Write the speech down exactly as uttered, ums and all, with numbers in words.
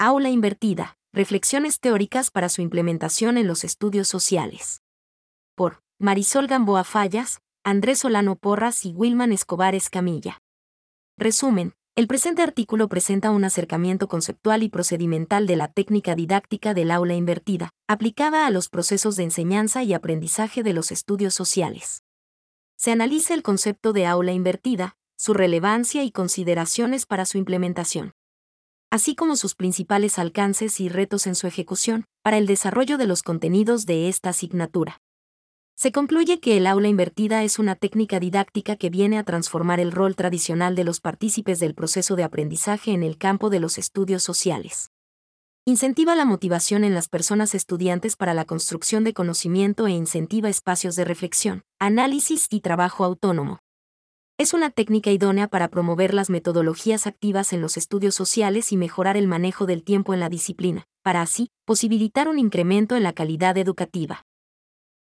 Aula invertida, reflexiones teóricas para su implementación en los estudios sociales. Por Marisol Gamboa Fallas, Andrés Solano Porras y Wilman Escobar Escamilla. Resumen, el presente artículo presenta un acercamiento conceptual y procedimental de la técnica didáctica del aula invertida, aplicada a los procesos de enseñanza y aprendizaje de los estudios sociales. Se analiza el concepto de aula invertida, su relevancia y consideraciones para su implementación, así como sus principales alcances y retos en su ejecución, para el desarrollo de los contenidos de esta asignatura. Se concluye que el aula invertida es una técnica didáctica que viene a transformar el rol tradicional de los partícipes del proceso de aprendizaje en el campo de los estudios sociales. Incentiva la motivación en las personas estudiantes para la construcción de conocimiento e incentiva espacios de reflexión, análisis y trabajo autónomo. Es una técnica idónea para promover las metodologías activas en los estudios sociales y mejorar el manejo del tiempo en la disciplina, para así posibilitar un incremento en la calidad educativa.